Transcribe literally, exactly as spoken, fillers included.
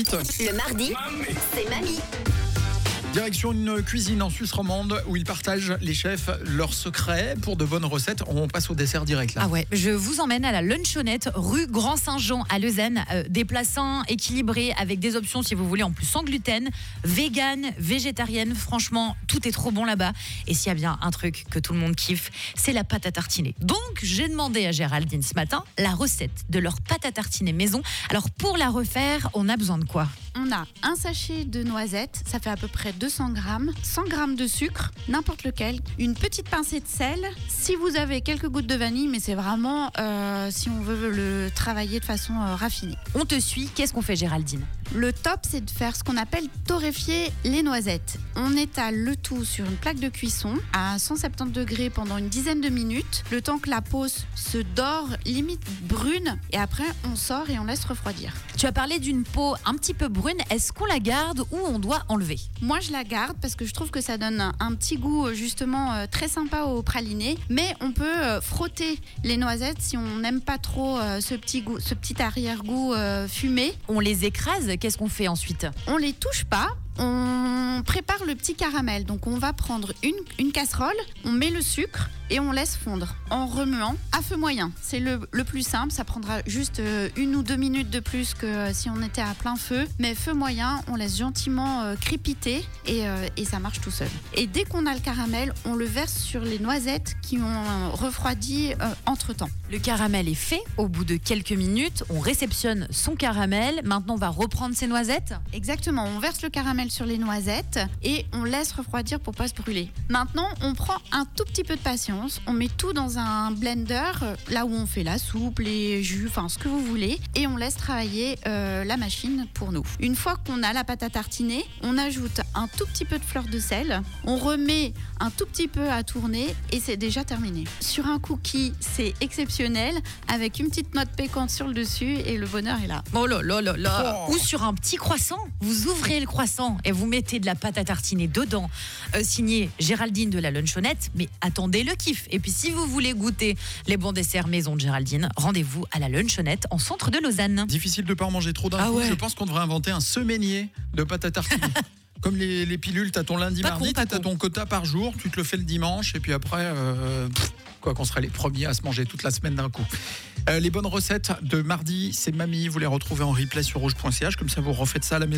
minutes. Le mardi, c'est Mamie. Direction une cuisine en Suisse romande où ils partagent, les chefs, leurs secrets pour de bonnes recettes. On passe au dessert direct là. Ah ouais, je vous emmène à la Lunchonnette, rue Grand-Saint-Jean à Lausanne. Euh, déplaçant, équilibré, avec des options si vous voulez en plus sans gluten, vegan, végétarienne. Franchement, tout est trop bon là-bas. Et s'il y a bien un truc que tout le monde kiffe, c'est la pâte à tartiner. Donc, j'ai demandé à Géraldine ce matin la recette de leur pâte à tartiner maison. Alors, pour la refaire, on a besoin de quoi ? On a un sachet de noisettes, ça fait à peu près deux cents grammes, cent grammes de sucre, n'importe lequel, une petite pincée de sel, si vous avez quelques gouttes de vanille, mais c'est vraiment euh, si on veut le travailler de façon euh, raffinée. On te suit, qu'est-ce qu'on fait Géraldine ? Le top, c'est de faire ce qu'on appelle torréfier les noisettes. On étale le tout sur une plaque de cuisson à cent soixante-dix degrés pendant une dizaine de minutes, le temps que la peau se dore, limite brune, et après on sort et on laisse refroidir. Tu as parlé d'une peau un petit peu brune, est-ce qu'on la garde ou on doit enlever ? Moi je la garde parce que je trouve que ça donne un, un petit goût justement euh, très sympa au praliné, mais on peut euh, frotter les noisettes si on n'aime pas trop euh, ce petit goût, ce petit arrière-goût euh, fumé. On les écrase, qu'est-ce qu'on fait ensuite ? On les touche pas. On prépare le petit caramel. Donc on va prendre une, une casserole, on met le sucre et on laisse fondre en remuant à feu moyen. C'est le, le plus simple, ça prendra juste une ou deux minutes de plus que si on était à plein feu. Mais feu moyen, on laisse gentiment euh, crépiter et, euh, et ça marche tout seul. Et dès qu'on a le caramel, on le verse sur les noisettes qui ont refroidi euh, entre-temps. Le caramel est fait, au bout de quelques minutes, on réceptionne son caramel. Maintenant on va reprendre ses noisettes ? Exactement, on verse le caramel sur les noisettes et on laisse refroidir pour pas se brûler. Maintenant, on prend un tout petit peu de patience, on met tout dans un blender, là où on fait la soupe, les jus, enfin ce que vous voulez, et on laisse travailler euh, la machine pour nous. Une fois qu'on a la pâte à tartiner, on ajoute un tout petit peu de fleur de sel, on remet un tout petit peu à tourner et c'est déjà terminé. Sur un cookie, c'est exceptionnel, avec une petite note piquante sur le dessus et le bonheur est là. Oh là là là là. Oh. Ou sur un petit croissant, vous ouvrez le croissant et vous mettez de la pâte à tartiner dedans, euh, signé Géraldine de la Lunchonnette, mais attendez le kiff. Et puis si vous voulez goûter les bons desserts maison de Géraldine, rendez-vous à la Lunchonnette en centre de Lausanne. Difficile de ne pas en manger trop d'un Ah coup. ouais. Je pense qu'on devrait inventer un semainier de pâte à tartiner. Comme les, les pilules, t'as ton lundi, Pas mardi, con, pas t'as con. ton quota par jour, tu te le fais le dimanche et puis après, euh, pff, quoi qu'on serait les premiers à se manger toute la semaine d'un coup. Euh, les bonnes recettes de mardi, c'est Mamie, vous les retrouvez en replay sur rouge point c h, comme ça vous refaites ça à la maison.